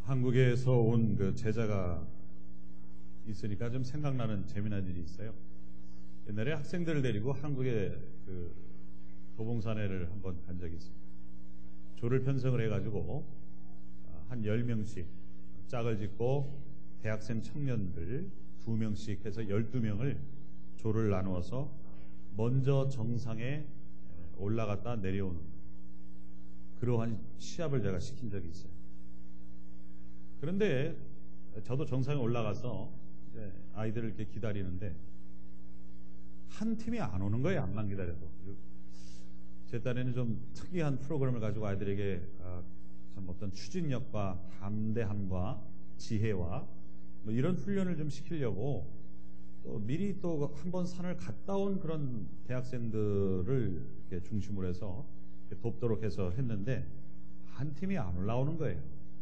한국에서 온 그 제자가 있으니까 좀 생각나는 재미난 일이 있어요. 옛날에 학생들을 데리고 한국에 그 도봉산에를 한번 간 적이 있습니다. 조를 편성을 해가지고 한 10명씩 짝을 짓고 대학생 청년들 2명씩 해서 12명을 조를 나누어서 먼저 정상에 올라갔다 내려오는 그러한 시합을 제가 시킨 적이 있어요. 그런데 저도 정상에 올라가서 아이들을 이렇게 기다리는데 한 팀이 안 오는 거예요. 암만 기다려도. 제 딴에는 좀 특이한 프로그램을 가지고 아이들에게 참 어떤 추진력과 담대함과 지혜와 뭐 이런 훈련을 좀 시키려고 또 미리 또 한번 산을 갔다 온 그런 대학생들을 이렇게 중심으로 해서 이렇게 돕도록 해서 했는데 한 팀이 안 올라오는 거예요.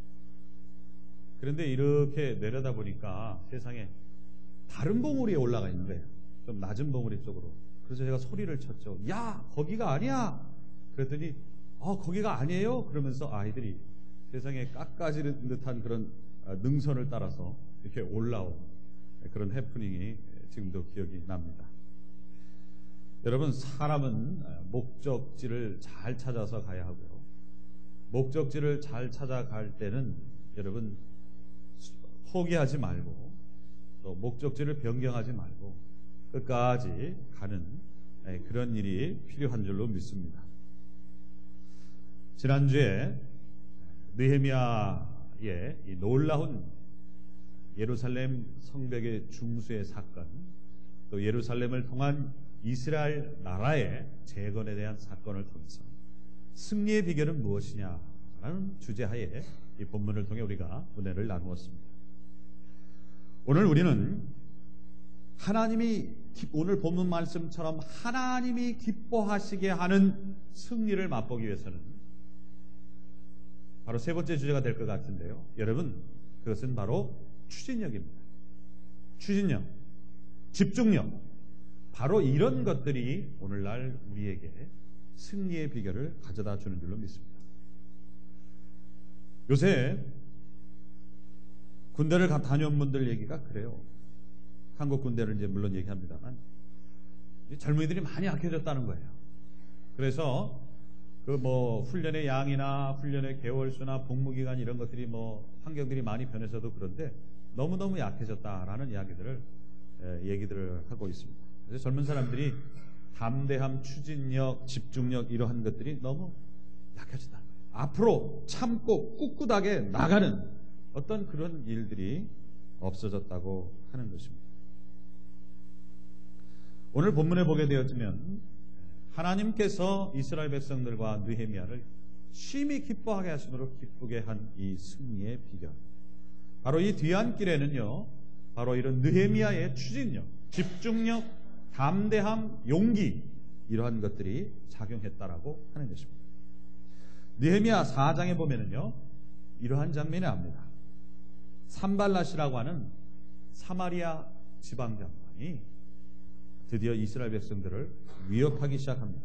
그런데 이렇게 내려다 보니까 세상에 다른 봉우리에 올라가 있는 거예요. 좀 낮은 봉우리 쪽으로. 그래서 제가 소리를 쳤죠. 야, 거기가 아니야. 그랬더니 거기가 아니에요. 그러면서 아이들이 세상에 깎아지는 듯한 그런 능선을 따라서 이렇게 올라온 그런 해프닝이 지금도 기억이 납니다. 여러분, 사람은 목적지를 잘 찾아서 가야 하고요. 목적지를 잘 찾아갈 때는 여러분 포기하지 말고 또 목적지를 변경하지 말고 끝까지 가는 그런 일이 필요한 줄로 믿습니다. 지난주에 느헤미야의 이 놀라운 예루살렘 성벽의 중수의 사건, 또 예루살렘을 통한 이스라엘 나라의 재건에 대한 사건을 통해서 승리의 비결은 무엇이냐라는 주제하에 이 본문을 통해 우리가 은혜를 나누었습니다. 오늘 우리는 오늘 본문 말씀처럼 하나님이 기뻐하시게 하는 승리를 맛보기 위해서는 바로 세 번째 주제가 될 것 같은데요. 여러분, 그것은 바로 추진력입니다. 추진력, 집중력, 바로 이런 것들이 오늘날 우리에게 승리의 비결을 가져다 주는 줄로 믿습니다. 요새 군대를 다녀온 분들 얘기가 그래요. 한국 군대를 이제 물론 얘기합니다만 젊은이들이 많이 약해졌다는 거예요. 그래서 그 뭐 훈련의 양이나 훈련의 개월수나 복무기간 이런 것들이 뭐 환경들이 많이 변해서도 그런데 너무너무 약해졌다라는 얘기들을 하고 있습니다. 그래서 젊은 사람들이 담대함, 추진력, 집중력 이러한 것들이 너무 약해졌다. 앞으로 참고 꿋꿋하게 나가는 어떤 그런 일들이 없어졌다고 하는 것입니다. 오늘 본문에 보게 되었으면 하나님께서 이스라엘 백성들과 느헤미야를 심히 기뻐하게 하심으로 기쁘게 한 이 승리의 비결, 바로 이 뒤안길에는요, 바로 이런 느헤미야의 추진력, 집중력, 담대함, 용기 이러한 것들이 작용했다라고 하는 것입니다. 느헤미야 4장에 보면은요, 이러한 장면이 나옵니다. 산발랏이라고 하는 사마리아 지방장관이 드디어 이스라엘 백성들을 위협하기 시작합니다.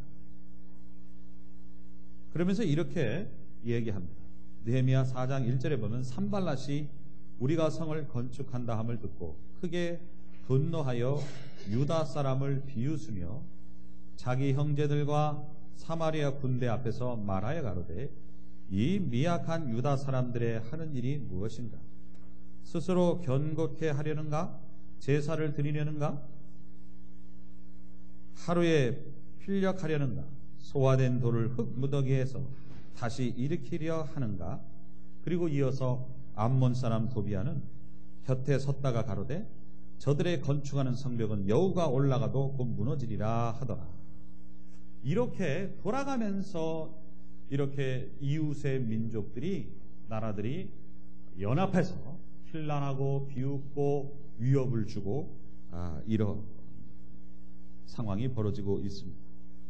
그러면서 이렇게 얘기합니다. 느헤미야 4장 1절에 보면 산발랏이 우리가 성을 건축한다 함을 듣고 크게 분노하여 유다 사람을 비웃으며 자기 형제들과 사마리아 군대 앞에서 말하여 가로되 이 미약한 유다 사람들의 하는 일이 무엇인가? 스스로 견고케 하려는가? 제사를 드리려는가? 하루에 필력하려는가? 소화된 돌을 흙 무더기에서 다시 일으키려 하는가? 그리고 이어서 암몬 사람 도비아는 곁에 섰다가 가로되 저들의 건축하는 성벽은 여우가 올라가도 곧 무너지리라 하더라. 이렇게 돌아가면서 이렇게 이웃의 민족들이, 나라들이 연합해서 필란하고 비웃고 위협을 주고 이런 상황이 벌어지고 있습니다.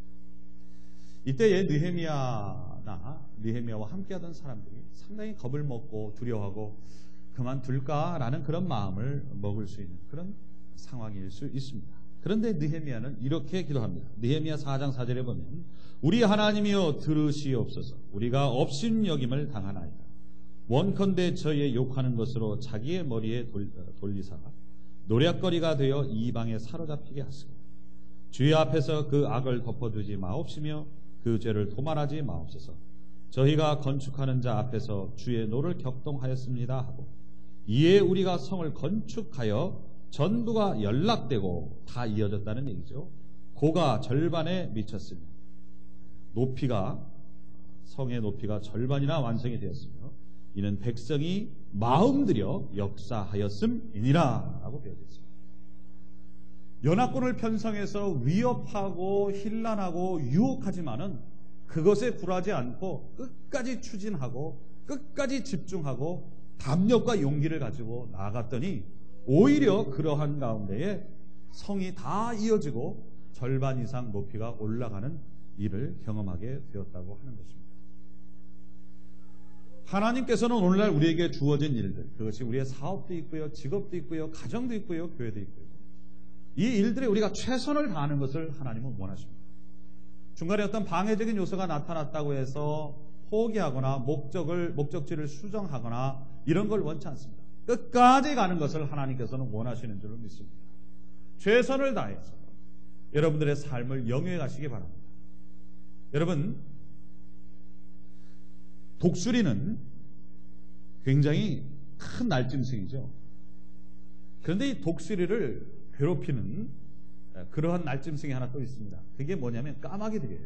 이때에 느헤미야와 함께하던 사람들이 상당히 겁을 먹고 두려워하고 그만둘까라는 그런 마음을 먹을 수 있는 그런 상황일 수 있습니다. 그런데 느헤미야는 이렇게 기도합니다. 느헤미야 4장 4절에 보면 우리 하나님이여 들으시옵소서. 우리가 업신여김을 당하나이다. 원컨대 저희의 욕하는 것으로 자기의 머리에 돌리사 노략거리가 되어 이방에 사로잡히게 하시고 주의 앞에서 그 악을 덮어두지 마옵시며 그 죄를 도말하지 마옵소서. 저희가 건축하는 자 앞에서 주의 노를 격동하였습니다 하고 이에 우리가 성을 건축하여 전부가 연락되고 다 이어졌다는 얘기죠. 고가 절반에 미쳤으며 성의 높이가 절반이나 완성이 되었으며 이는 백성이 마음 들여 역사하였음이니라 라고 되어 있습니다. 연합군을 편성해서 위협하고 힐난하고 유혹하지만은 그것에 굴하지 않고 끝까지 추진하고 끝까지 집중하고 담력과 용기를 가지고 나아갔더니 오히려 그러한 가운데에 성이 다 이어지고 절반 이상 높이가 올라가는 일을 경험하게 되었다고 하는 것입니다. 하나님께서는 오늘날 우리에게 주어진 일들, 그것이 우리의 사업도 있고요, 직업도 있고요, 가정도 있고요, 교회도 있고요. 이 일들에 우리가 최선을 다하는 것을 하나님은 원하십니다. 중간에 어떤 방해적인 요소가 나타났다고 해서 포기하거나 목적지를 수정하거나 이런 걸 원치 않습니다. 끝까지 가는 것을 하나님께서는 원하시는 줄을 믿습니다. 최선을 다해서 여러분들의 삶을 영위해 가시기 바랍니다. 여러분, 독수리는 굉장히 큰 날짐승이죠. 그런데 이 독수리를 괴롭히는 그러한 날짐승이 하나 또 있습니다. 그게 뭐냐면 까마귀들이에요.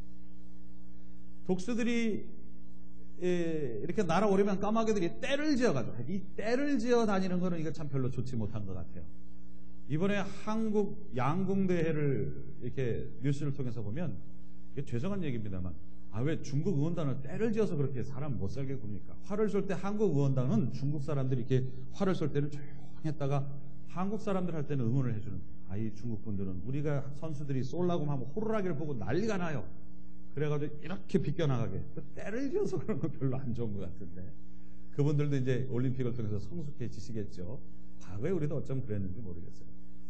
독수들이 이렇게 날아오려면 까마귀들이 떼를 지어가지고, 이 떼를 지어 다니는 거는 이거 참 별로 좋지 못한 것 같아요. 이번에 한국 양궁대회를 이렇게 뉴스를 통해서 보면, 이게 죄송한 얘기입니다만, 왜 중국 의원단을 떼를 지어서 그렇게 사람 못 살게 굽니까? 활을 쏠 때 한국 의원단은 중국 사람들이 이렇게 활을 쏠 때는 조용했다가 한국 사람들 할 때는 응원을 해주는, 이 중국 분들은 우리가 선수들이 쏠라고 하면 호루라기를 보고 난리가 나요. 그래가지고 이렇게 비껴나가게. 때를 지어서 그런 건 별로 안 좋은 것 같은데. 그분들도 이제 올림픽을 통해서 성숙해지시겠죠. 과거에 우리도 어쩜 그랬는지 모르겠어요.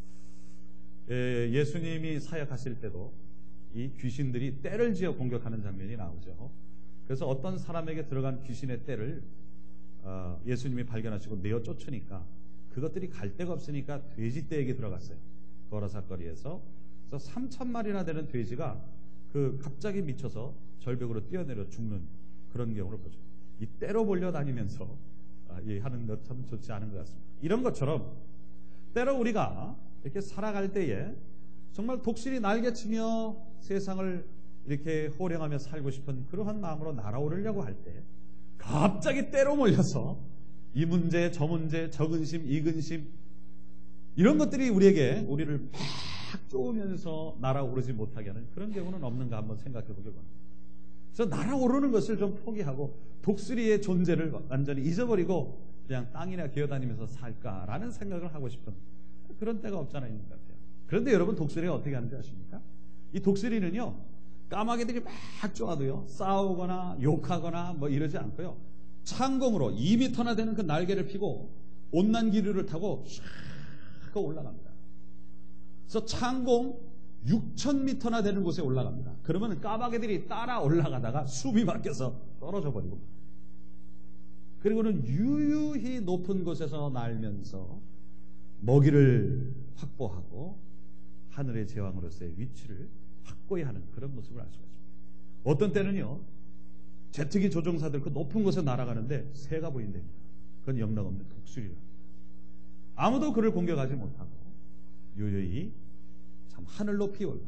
예수님이 사역하실 때도 이 귀신들이 떼를 지어 공격하는 장면이 나오죠. 그래서 어떤 사람에게 들어간 귀신의 떼를 예수님이 발견하시고 내어 쫓으니까 그것들이 갈 데가 없으니까 돼지 떼에게 들어갔어요. 거라사거리에서. 그래서 3,000마리나 되는 돼지가 갑자기 미쳐서 절벽으로 뛰어내려 죽는 그런 경우를 보죠. 이 떼로 몰려다니면서 하는 것 참 좋지 않은 것 같습니다. 이런 것처럼 때로 우리가 이렇게 살아갈 때에 정말 독수리 날개치며 세상을 이렇게 호령하며 살고 싶은 그러한 마음으로 날아오르려고 할 때 갑자기 때로 몰려서 이 문제, 저 문제, 저 근심, 이 근심 이런 것들이 우리를 막 쪼으면서 날아오르지 못하게 하는 그런 경우는 없는가 한번 생각해 보길 바랍니다. 그래서 날아오르는 것을 좀 포기하고 독수리의 존재를 완전히 잊어버리고 그냥 땅이나 기어다니면서 살까라는 생각을 하고 싶은 그런 때가 없잖아 있는 것 같아요. 그런데 여러분 독수리가 어떻게 하는지 아십니까? 이 독수리는요 까마귀들이 막 쪼아도요 싸우거나 욕하거나 뭐 이러지 않고요 창공으로 2m나 되는 그 날개를 펴고 온난 기류를 타고 샥 올라갑니다. 그래서 창공 6,000m나 되는 곳에 올라갑니다. 그러면 까마귀들이 따라 올라가다가 숨이 막혀서 떨어져 버리고 그리고는 유유히 높은 곳에서 날면서 먹이를 확보하고 하늘의 제왕으로서의 위치를 확고히 하는 그런 모습을 알 수가 있습니다. 어떤 때는요 제트기 조종사들 그 높은 곳에 날아가는데 새가 보인답니다. 그건 영락없는 독수리라. 아무도 그를 공격하지 못하고 유유히 참 하늘 높이 올라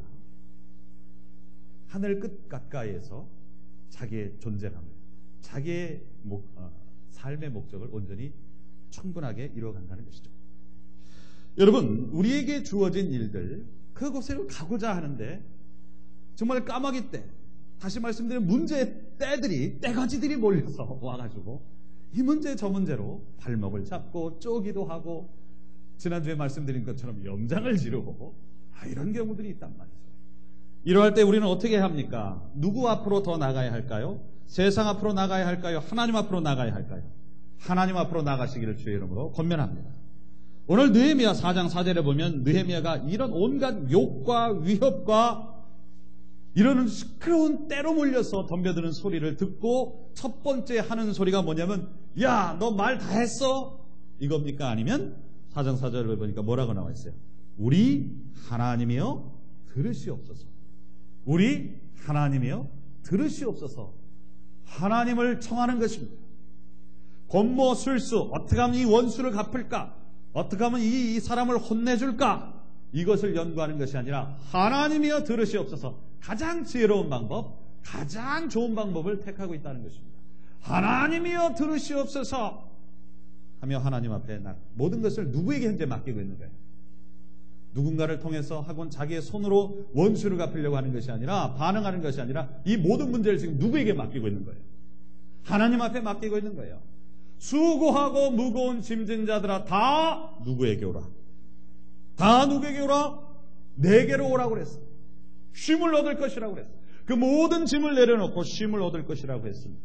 하늘 끝 가까이에서 자기의 존재감을 자기의 삶의 목적을 온전히 충분하게 이루어간다는 것이죠. 여러분 우리에게 주어진 일들 그곳에 가고자 하는데 정말 까마귀 떼 다시 말씀드리면 문제의 떼가지들이 몰려서 와가지고 이 문제 저 문제로 발목을 잡고 쪼기도 하고 지난주에 말씀드린 것처럼 염장을 지르고 이런 경우들이 있단 말이죠. 이러할 때 우리는 어떻게 합니까? 누구 앞으로 더 나가야 할까요? 세상 앞으로 나가야 할까요? 하나님 앞으로 나가야 할까요? 하나님 앞으로 나가시기를 주의 이름으로 권면합니다. 오늘 느헤미야 4장 4절에 보면 느헤미야가 이런 온갖 욕과 위협과 이러는 시끄러운 때로 몰려서 덤벼드는 소리를 듣고 첫 번째 하는 소리가 뭐냐면 야, 너 말 다 했어? 이겁니까? 아니면 4장 4절을 보니까 뭐라고 나와 있어요? 우리 하나님이여 들으시옵소서. 우리 하나님이여 들으시옵소서. 하나님을 청하는 것입니다. 권모 술수, 어떻게 하면 이 원수를 갚을까? 어떻게 하면 이 사람을 혼내줄까? 이것을 연구하는 것이 아니라 하나님이여 들으시옵소서. 가장 지혜로운 방법, 가장 좋은 방법을 택하고 있다는 것입니다. 하나님이여 들으시옵소서 하며 하나님 앞에 모든 것을 누구에게 현재 맡기고 있는 거예요? 누군가를 통해서 하곤 자기의 손으로 원수를 갚으려고 하는 것이 아니라, 반응하는 것이 아니라 이 모든 문제를 지금 누구에게 맡기고 있는 거예요? 하나님 앞에 맡기고 있는 거예요. 수고하고 무거운 짐진 자들아 다 누구에게 오라? 다 누구에게 오라? 내게로 오라고 그랬어. 쉼을 얻을 것이라고 그랬어. 그 모든 짐을 내려놓고 쉼을 얻을 것이라고 했습니다.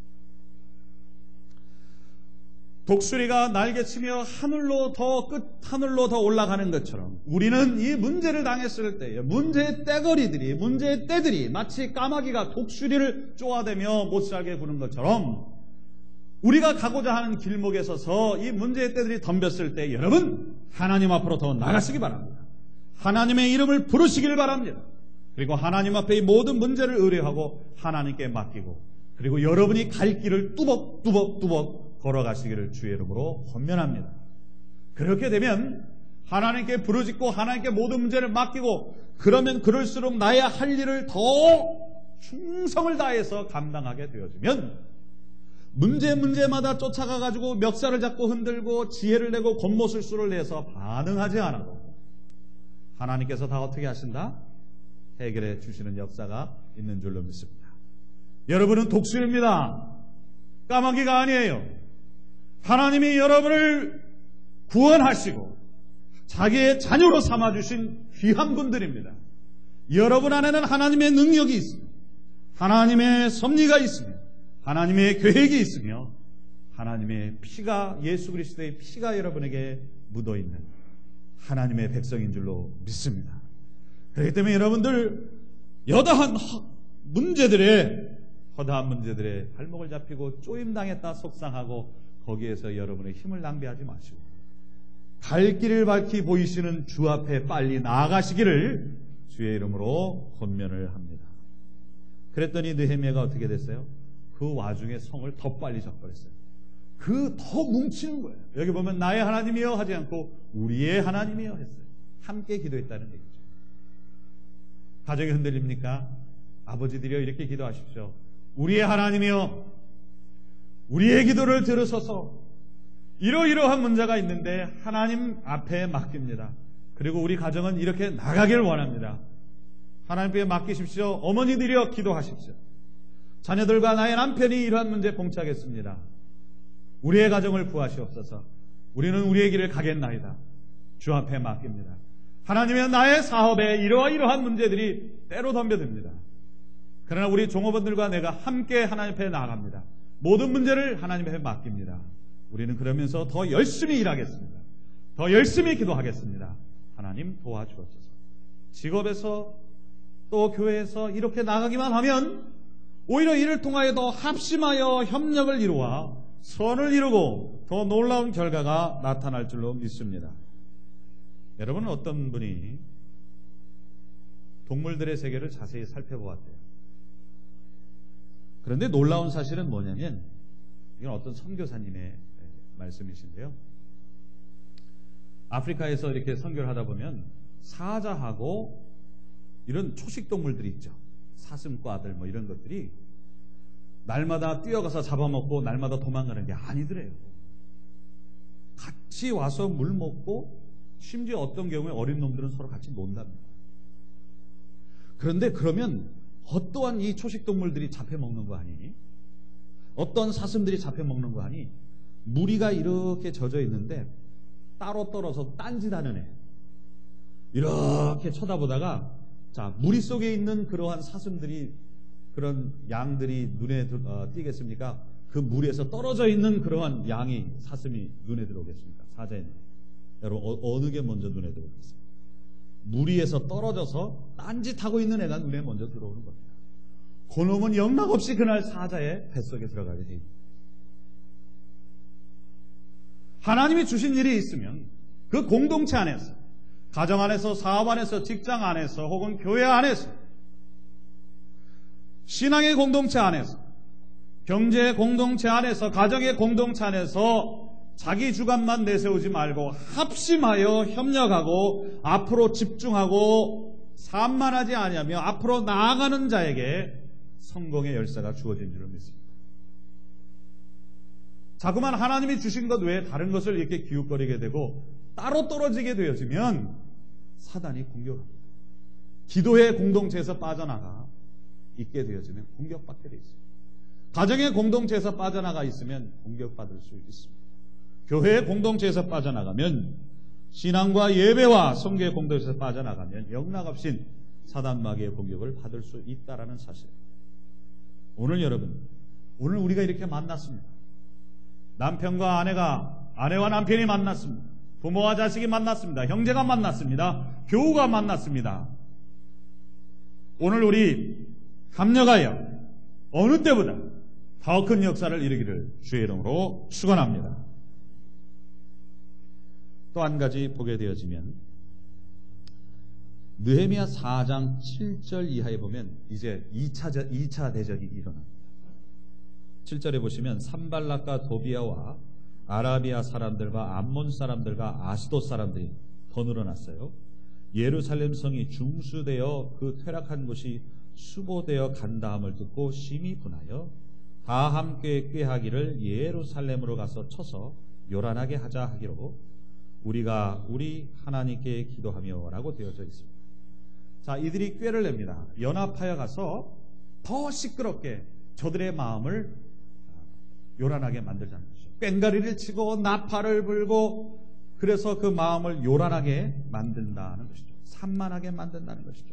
독수리가 날개치며 하늘로 더 올라가는 것처럼 우리는 이 문제를 당했을 때에 문제의 떼거리들이, 문제의 떼들이 마치 까마귀가 독수리를 쪼아대며 못 살게 구는 것처럼 우리가 가고자 하는 길목에 서서 이 문제의 떼들이 덤볐을 때 여러분 하나님 앞으로 더 나가시기 바랍니다. 하나님의 이름을 부르시길 바랍니다. 그리고 하나님 앞에 이 모든 문제를 의뢰하고 하나님께 맡기고, 그리고 여러분이 갈 길을 뚜벅뚜벅 걸어가시기를 주의 이름으로 권면합니다. 그렇게 되면 하나님께 부르짖고 하나님께 모든 문제를 맡기고, 그러면 그럴수록 나의 할 일을 더 충성을 다해서 감당하게 되어지면 문제마다 쫓아가가지고 멱살을 잡고 흔들고 지혜를 내고 권모술수를 내서 반응하지 않아도 하나님께서 다 어떻게 하신다? 해결해 주시는 역사가 있는 줄로 믿습니다. 여러분은 독수리입니다. 까마귀가 아니에요. 하나님이 여러분을 구원하시고 자기의 자녀로 삼아주신 귀한 분들입니다. 여러분 안에는 하나님의 능력이 있습니다. 하나님의 섭리가 있습니다. 하나님의 계획이 있으며 하나님의 피가, 예수 그리스도의 피가 여러분에게 묻어있는 하나님의 백성인 줄로 믿습니다. 그렇기 때문에 여러분들 허다한 문제들에 발목을 잡히고 쪼임당했다 속상하고 거기에서 여러분의 힘을 낭비하지 마시고 갈 길을 밝히 보이시는 주 앞에 빨리 나아가시기를 주의 이름으로 권면을 합니다. 그랬더니 느헤미야가 어떻게 됐어요? 그 와중에 성을 더 빨리 잡아버렸어요. 더 뭉치는 거예요. 여기 보면 나의 하나님이여 하지 않고 우리의 하나님이여 했어요. 함께 기도했다는 얘기죠. 가정이 흔들립니까? 아버지들이여 이렇게 기도하십시오. 우리의 하나님이여 우리의 기도를 들으소서. 이러이러한 문제가 있는데 하나님 앞에 맡깁니다. 그리고 우리 가정은 이렇게 나가기를 원합니다. 하나님께 맡기십시오. 어머니들이여 기도하십시오. 자녀들과 나의 남편이 이러한 문제에 봉착했습니다. 우리의 가정을 구하시옵소서. 우리는 우리의 길을 가겠나이다. 주 앞에 맡깁니다. 하나님의 나의 사업에 이러한 문제들이 때로 덤벼듭니다. 그러나 우리 종업원들과 내가 함께 하나님 앞에 나아갑니다. 모든 문제를 하나님 앞에 맡깁니다. 우리는 그러면서 더 열심히 일하겠습니다. 더 열심히 기도하겠습니다. 하나님 도와주옵소서. 직업에서 또 교회에서 이렇게 나가기만 하면 오히려 이를 통하여 더 합심하여 협력을 이루어 선을 이루고 더 놀라운 결과가 나타날 줄로 믿습니다. 여러분은 어떤 분이 동물들의 세계를 자세히 살펴보았대요. 그런데 놀라운 사실은 뭐냐면 이건 어떤 선교사님의 말씀이신데요. 아프리카에서 이렇게 선교를 하다 보면 사자하고 이런 초식동물들이 있죠. 사슴과들 뭐 이런 것들이 날마다 뛰어가서 잡아먹고 날마다 도망가는 게 아니더래요. 같이 와서 물 먹고 심지어 어떤 경우에 어린 놈들은 서로 같이 논답니다. 그런데 그러면 어떠한 이 초식동물들이 잡혀먹는 거 아니니? 어떤 사슴들이 잡혀먹는 거 아니? 무리가 이렇게 젖어 있는데 따로 떨어서 딴짓하는 애 이렇게 쳐다보다가 자, 무리 속에 있는 그러한 사슴들이 그런 양들이 눈에 띄겠습니까? 그 물에서 떨어져 있는 그러한 양이 사슴이 눈에 들어오겠습니까? 사자에. 여러분 어느 게 먼저 눈에 들어오겠어요? 무리에서 떨어져서 딴짓하고 있는 애가 눈에 먼저 들어오는 겁니다. 그놈은 영락없이 그날 사자의 뱃속에 들어가게 돼 있습니다. 하나님이 주신 일이 있으면 그 공동체 안에서, 가정 안에서, 사업 안에서, 직장 안에서, 혹은 교회 안에서, 신앙의 공동체 안에서, 경제의 공동체 안에서, 가정의 공동체 안에서 자기 주관만 내세우지 말고 합심하여 협력하고 앞으로 집중하고 산만하지 아니하며 앞으로 나아가는 자에게 성공의 열쇠가 주어진 줄을 믿습니다. 자꾸만 하나님이 주신 것 외에 다른 것을 이렇게 기웃거리게 되고 따로 떨어지게 되어지면 사단이 공격합니다. 기도의 공동체에서 빠져나가 있게 되어지면 공격받게 되어 있습니다. 가정의 공동체에서 빠져나가 있으면 공격받을 수 있습니다. 교회의 공동체에서 빠져나가면, 신앙과 예배와 성교의 공동체에서 빠져나가면 영락없인 사단 마귀의 공격을 받을 수 있다라는 사실. 오늘 여러분, 오늘 우리가 이렇게 만났습니다. 남편과 아내가, 아내와 남편이 만났습니다. 부모와 자식이 만났습니다. 형제가 만났습니다. 교우가 만났습니다. 오늘 우리 합력하여 어느 때보다 더 큰 역사를 이루기를 주의 이름으로 축원합니다. 또 한 가지 보게 되어지면 느헤미야 4장 7절 이하에 보면 이제 2차 대전이 일어납니다. 7절에 보시면 산발락과 도비아와 아라비아 사람들과 암몬 사람들과 아스돗 사람들이 더 늘어났어요. 예루살렘 성이 중수되어 그 퇴락한 곳이 수보되어 간다함을 듣고 심히 분하여 다 함께 꾀하기를 예루살렘으로 가서 쳐서 요란하게 하자 하기로 우리가 우리 하나님께 기도하며 라고 되어져 있습니다. 자, 이들이 꾀를 냅니다. 연합하여 가서 더 시끄럽게 저들의 마음을 요란하게 만들자는 것이죠. 꽹가리를 치고 나팔을 불고 그래서 그 마음을 요란하게 만든다는 것이죠. 산만하게 만든다는 것이죠.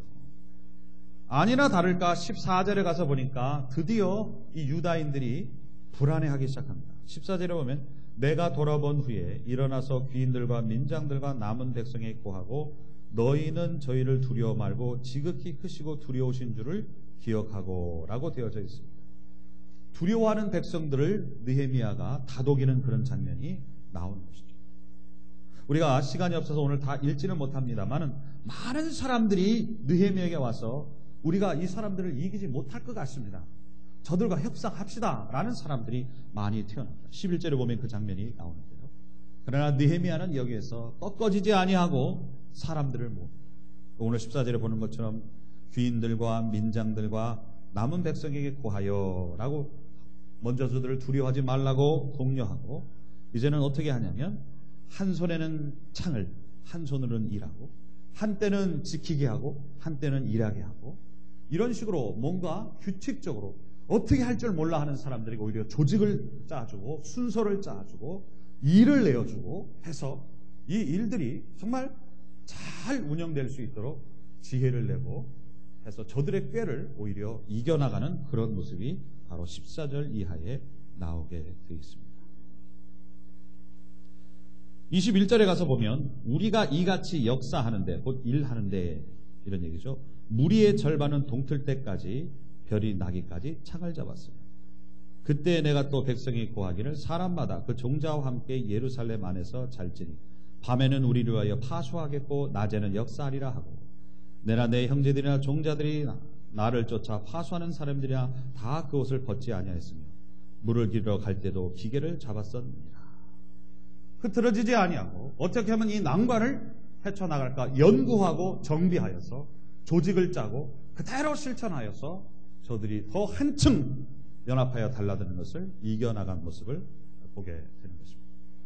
아니나 다를까 14절에 가서 보니까 드디어 이 유다인들이 불안해하기 시작합니다. 14절에 보면 내가 돌아본 후에 일어나서 귀인들과 민장들과 남은 백성에 고하고 너희는 저희를 두려워 말고 지극히 크시고 두려우신 줄을 기억하고 라고 되어져 있습니다. 두려워하는 백성들을 느헤미야가 다독이는 그런 장면이 나오는 것이죠. 우리가 시간이 없어서 오늘 다 읽지는 못합니다만 많은 사람들이 느헤미야에게 와서 우리가 이 사람들을 이기지 못할 것 같습니다. 저들과 협상합시다 라는 사람들이 많이 태어납니다. 11절에 보면 그 장면이 나오는데요. 그러나 느헤미야는 여기에서 꺾어지지 아니하고 사람들을 모읍니다. 오늘 14절에 보는 것처럼 귀인들과 민장들과 남은 백성에게 고하여 라고 먼저 저들을 두려워하지 말라고 독려하고 이제는 어떻게 하냐면 한 손에는 창을 한 손으로는 일하고 한때는 지키게 하고 한때는 일하게 하고 이런 식으로 뭔가 규칙적으로 어떻게 할 줄 몰라 하는 사람들에게 오히려 조직을 짜주고 순서를 짜주고 일을 내어주고 해서 이 일들이 정말 잘 운영될 수 있도록 지혜를 내고 해서 저들의 꾀를 오히려 이겨나가는 그런 모습이 바로 14절 이하에 나오게 되어 있습니다. 21절에 가서 보면 우리가 이같이 역사하는데 곧 일하는데 이런 얘기죠. 무리의 절반은 동틀 때까지 별이 나기까지 창을 잡았으며 그때 내가 또 백성이 고하기를 사람마다 그 종자와 함께 예루살렘 안에서 잘지니 밤에는 우리를 위하여 파수하겠고 낮에는 역사하리라 하고 내나 내 형제들이나 종자들이 나를 쫓아 파수하는 사람들이나 다 그 옷을 벗지 아니하였으며 물을 기르러 갈 때도 기계를 잡았었느니라. 흐트러지지 아니하고 어떻게 하면 이 난관을 헤쳐나갈까 연구하고 정비하여서 조직을 짜고 그대로 실천하여서 저들이 더 한층 연합하여 달라드는 것을 이겨나간 모습을 보게 되는 것입니다.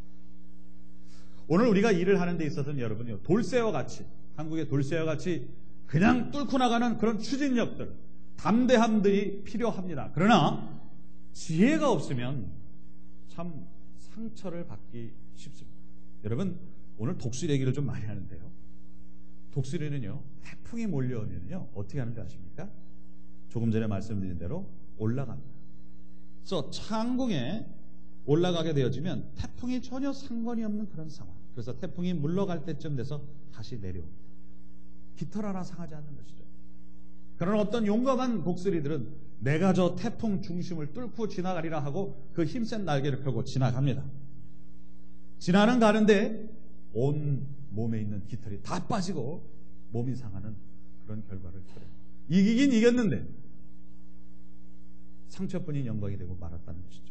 오늘 우리가 일을 하는 데 있어서는 여러분이 돌쇠와 같이 한국의 돌쇠와 같이 그냥 뚫고 나가는 그런 추진력들 담대함들이 필요합니다. 그러나 지혜가 없으면 참 상처를 받기 쉽습니다. 여러분 오늘 독수리 얘기를 좀 많이 하는데요. 독수리는요 태풍이 몰려오면요 어떻게 하는지 아십니까? 조금 전에 말씀드린 대로 올라갑니다. 그래서 창궁에 올라가게 되어지면 태풍이 전혀 상관이 없는 그런 상황. 그래서 태풍이 물러갈 때쯤 돼서 다시 내려옵니다. 깃털 하나 상하지 않는 것이죠. 그런 어떤 용감한 독수리들은 내가 저 태풍 중심을 뚫고 지나가리라 하고 그 힘센 날개를 펴고 지나갑니다. 지나는 가는데 온 몸에 있는 깃털이 다 빠지고 몸이 상하는 그런 결과를 초래해요. 이기긴 이겼는데 상처뿐인 영광이 되고 말았다는 것이죠.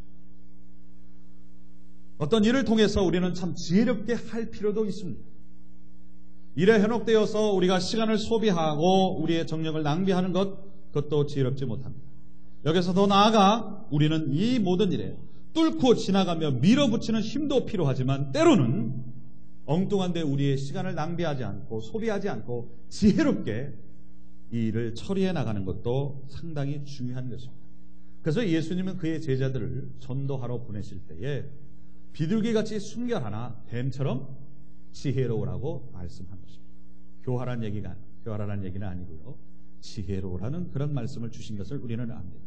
어떤 일을 통해서 우리는 참 지혜롭게 할 필요도 있습니다. 일에 현혹되어서 우리가 시간을 소비하고 우리의 정력을 낭비하는 그것도 지혜롭지 못합니다. 여기서 더 나아가 우리는 이 모든 일에 뚫고 지나가며 밀어붙이는 힘도 필요하지만 때로는 엉뚱한데 우리의 시간을 낭비하지 않고 소비하지 않고 지혜롭게 이 일을 처리해 나가는 것도 상당히 중요한 것입니다. 그래서 예수님은 그의 제자들을 전도하러 보내실 때에 비둘기같이 순결하나 뱀처럼 지혜로우라고 말씀한 것입니다. 교활한 얘기는 아니고요. 지혜로우라는 그런 말씀을 주신 것을 우리는 압니다.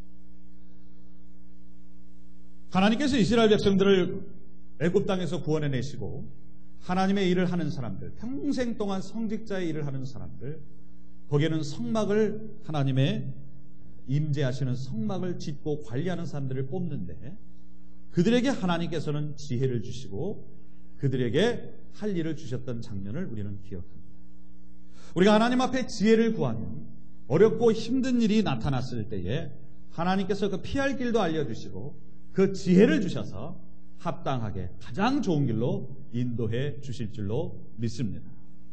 하나님께서 이스라엘 백성들을 애굽 땅에서 구원해내시고 하나님의 일을 하는 사람들, 평생 동안 성직자의 일을 하는 사람들, 거기에는 성막을 하나님의 임재하시는 성막을 짓고 관리하는 사람들을 뽑는데 그들에게 하나님께서는 지혜를 주시고 그들에게 할 일을 주셨던 장면을 우리는 기억합니다. 우리가 하나님 앞에 지혜를 구하면 어렵고 힘든 일이 나타났을 때에 하나님께서 그 피할 길도 알려주시고 그 지혜를 주셔서 합당하게 가장 좋은 길로 인도해 주실 줄로 믿습니다.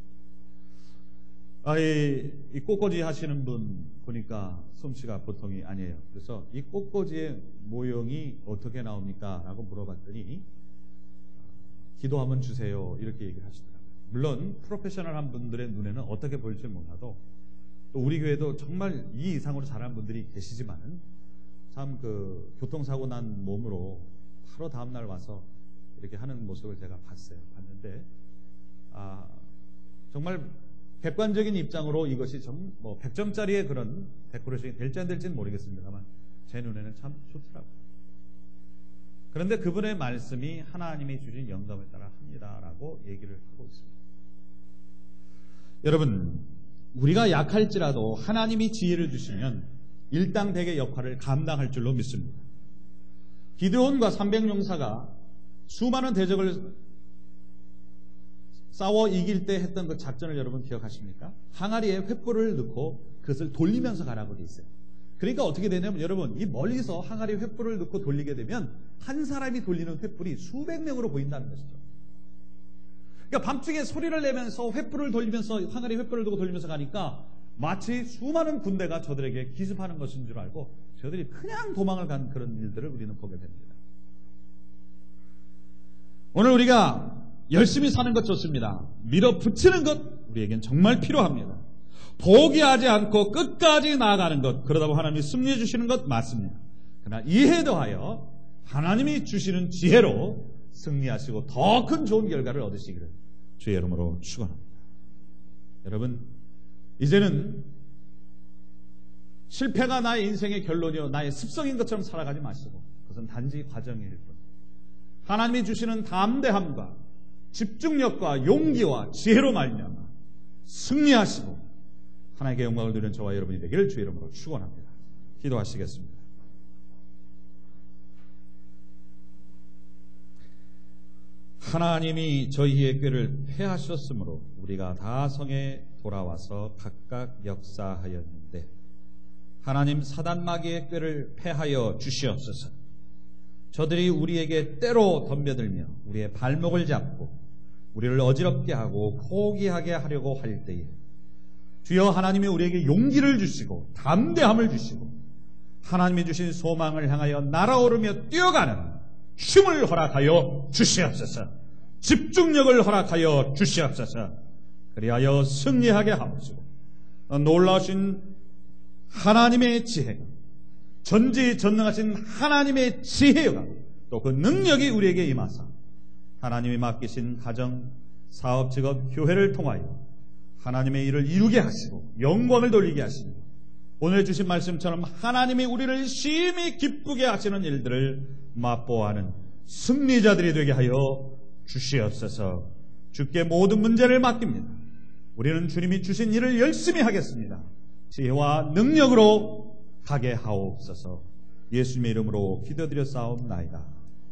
이 꽃꽂이 하시는 분 보니까 솜씨가 보통이 아니에요. 그래서 이 꽃꽂이의 모형이 어떻게 나옵니까? 라고 물어봤더니 기도하면 주세요 이렇게 얘기를 하시더라고요. 물론 프로페셔널한 분들의 눈에는 어떻게 보일지 몰라도 또 우리 교회도 정말 이 이상으로 잘하는 분들이 계시지만은 참 그 교통사고 난 몸으로 바로 다음날 와서 이렇게 하는 모습을 제가 봤는데 정말 객관적인 입장으로 이것이 좀 100점짜리의 그런 데코레이션이 될지 안 될지는 모르겠습니다만 제 눈에는 참 좋더라고요. 그런데 그분의 말씀이 하나님이 주신 영감에 따라 합니다라고 얘기를 하고 있습니다. 여러분, 우리가 약할지라도 하나님이 지혜를 주시면 일당백의 역할을 감당할 줄로 믿습니다. 기드온과 300용사가 수많은 대적을 싸워 이길 때 했던 그 작전을 여러분 기억하십니까? 항아리에 횃불을 넣고 그것을 돌리면서 가라고 돼 있어요. 그러니까 어떻게 되냐면 여러분 이 멀리서 항아리에 횃불을 넣고 돌리게 되면 한 사람이 돌리는 횃불이 수백 명으로 보인다는 것이죠. 그러니까 밤중에 소리를 내면서 횃불을 돌리면서 항아리에 횃불을 두고 돌리면서 가니까 마치 수많은 군대가 저들에게 기습하는 것인 줄 알고 저들이 그냥 도망을 간 그런 일들을 우리는 보게 됩니다. 오늘 우리가 열심히 사는 것 좋습니다. 밀어붙이는 것 우리에겐 정말 필요합니다. 포기하지 않고 끝까지 나아가는 것, 그러다 보면 하나님이 승리해 주시는 것 맞습니다. 그러나 이에 더하여 하나님이 주시는 지혜로 승리하시고 더 큰 좋은 결과를 얻으시기를 주의 이름으로 축원합니다. 여러분, 이제는 실패가 나의 인생의 결론이요 나의 습성인 것처럼 살아가지 마시고 그것은 단지 과정일 뿐 하나님이 주시는 담대함과 집중력과 용기와 지혜로 말미암아 승리하시고 하나님께 영광을 누리는 저와 여러분이 되기를 주의 이름으로 축원합니다. 기도하시겠습니다. 하나님이 저희의 꾀를 패하셨으므로 우리가 다 성에 돌아와서 각각 역사하였는데 하나님 사단마귀의 꾀를 패하여 주시옵소서. 저들이 우리에게 때로 덤벼들며 우리의 발목을 잡고 우리를 어지럽게 하고 포기하게 하려고 할 때에 주여 하나님이 우리에게 용기를 주시고 담대함을 주시고 하나님이 주신 소망을 향하여 날아오르며 뛰어가는 힘을 허락하여 주시옵소서. 집중력을 허락하여 주시옵소서. 그리하여 승리하게 하옵시고 놀라우신 하나님의 지혜가 전지전능하신 하나님의 지혜가 또 그 능력이 우리에게 임하사 하나님이 맡기신 가정, 사업, 직업, 교회를 통하여 하나님의 일을 이루게 하시고 영광을 돌리게 하시고 오늘 주신 말씀처럼 하나님이 우리를 심히 기쁘게 하시는 일들을 맛보아하는 승리자들이 되게 하여 주시옵소서. 주께 모든 문제를 맡깁니다. 우리는 주님이 주신 일을 열심히 하겠습니다. 지혜와 능력으로 가게 하옵소서. 예수님의 이름으로 기도드려 싸움나이다.